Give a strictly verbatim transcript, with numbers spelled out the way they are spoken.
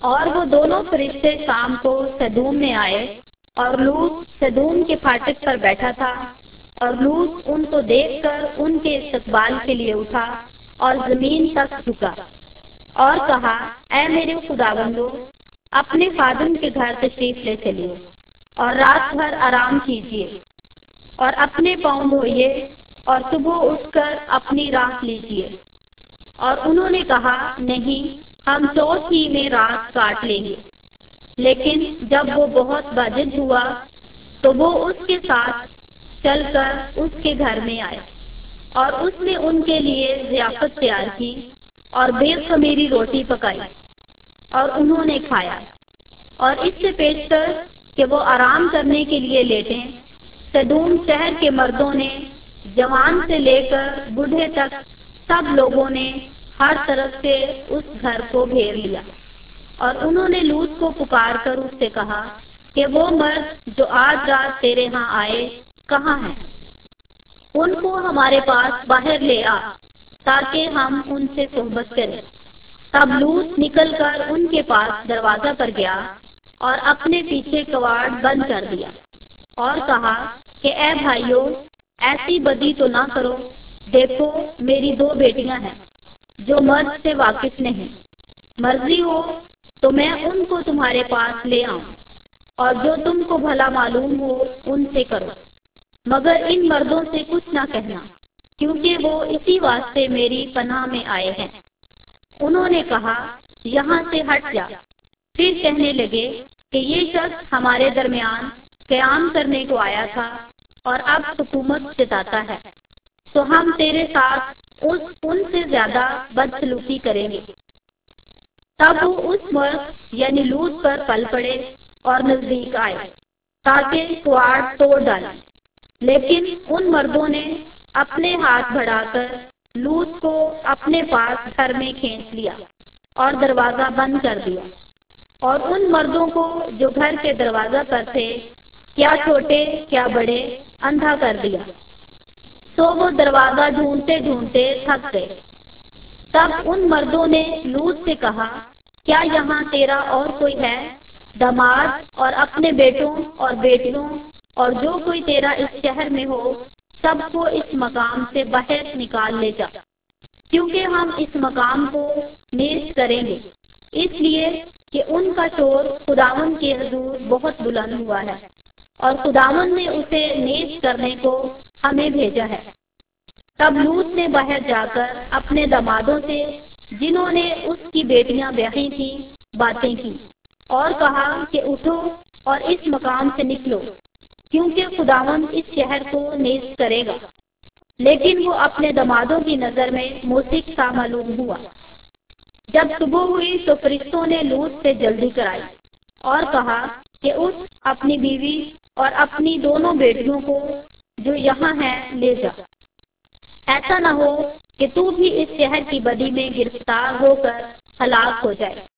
اور وہ دونوں فرشتے شام کو سدوم میں آئے، اور لوط سدوم کے پھاٹک پر بیٹھا تھا، اور لوط ان کو دیکھ کر ان کے استقبال کے لیے اٹھا اور زمین تک جھکا اور کہا، اے میرے خداوندو، اپنے خادم کے گھر تشریف لے چلیے اور رات بھر آرام کیجیے اور اپنے پاؤں دھوئیے اور صبح اٹھ کر اپنی راہ لیجیے۔ اور انہوں نے کہا، نہیں، ہم چوتھ ہی میں رات کاٹ لیں گے۔ لیکن جب وہ بہت واجب ہوا تو وہ اس کے ساتھ چل کر اس کے گھر میں آئے، اور اس نے ان کے لیے ضیافت تیار کی اور بے خمیری روٹی پکائی، اور انہوں نے کھایا۔ اور اس سے پیشتر کہ وہ آرام کرنے کے لیے لیٹیں، سدوم شہر کے مردوں نے، جوان سے لے کر بوڑھے تک، سب لوگوں نے ہر طرف سے اس گھر کو گھیر لیا۔ اور انہوں نے لوط کو پکار کر اس سے کہا کہ وہ مرد جو آج رات تیرے ہاں آئے کہاں ہیں؟ ان کو ہمارے پاس باہر لے آ تاکہ ہم ان سے صحبت کریں۔ تب لوط نکل کر ان کے پاس دروازہ پر گیا اور اپنے پیچھے کواڑ بند کر دیا اور کہا کہ اے بھائیو، ایسی بدی تو نہ کرو، دیکھو میری دو بیٹیاں ہیں جو مرد سے واقف نہیں، مرضی ہو تو میں ان کو تمہارے پاس لے آؤں اور جو تم کو بھلا معلوم ہو ان سے کرو، مگر ان مردوں سے کچھ نہ کہنا، کیونکہ وہ اسی واسطے میری پناہ میں آئے ہیں۔ انہوں نے کہا، یہاں سے ہٹ جا۔ پھر کہنے لگے کہ یہ شخص ہمارے درمیان قیام کرنے کو آیا تھا اور اب حکومت جتاتا ہے، تو ہم تیرے ساتھ اس ان سے زیادہ بدسلوکی کریں گے۔ تب وہ اس مرد یعنی لوط پر پل پڑے اور نزدیک آئے تاکہ کواڑ توڑ ڈالیں، لیکن ان مردوں نے اپنے ہاتھ بڑھا کر لوط کو اپنے پاس گھر میں کھینچ لیا اور دروازہ بند کر دیا، اور ان مردوں کو جو گھر کے دروازہ پر تھے، کیا چھوٹے کیا بڑے، اندھا کر دیا۔ سو وہ دروازہ ڈھونڈتے ڈھونڈتے تھک گئے۔ تب ان مردوں نے لوط سے کہا، کیا یہاں تیرا اور کوئی ہے؟ داماد اور اپنے بیٹوں اور بیٹیوں اور جو کوئی تیرا اس شہر میں ہو، سب کو اس مقام سے باہر نکال لے جا، کیونکہ ہم اس مقام کو نیست کریں گے، اس لیے کہ ان کا شور خداوند کے حضور بہت بلند ہوا ہے، اور خداوند نے اسے نیست کرنے کو ہمیں بھیجا ہے۔ تب لوط نے باہر جا کر اپنے دامادوں سے، جنہوں نے اس کی بیٹیاں بیاہی تھیں، باتیں کی اور کہا کہ اٹھو اور اس مقام سے نکلو، کیونکہ خداوند اس شہر کو نیست کرے گا۔ لیکن وہ اپنے دامادوں کی نظر میں موسیقی سا معلوم ہوا۔ جب صبح ہوئی تو فرشتوں نے لوط سے جلدی کرائی اور کہا کہ اٹھ، اپنی بیوی اور اپنی دونوں بیٹیوں کو جو یہاں ہیں لے جا، ایسا نہ ہو کہ تو بھی اس شہر کی بدی میں گرفتار ہو کر ہلاک ہو جائے۔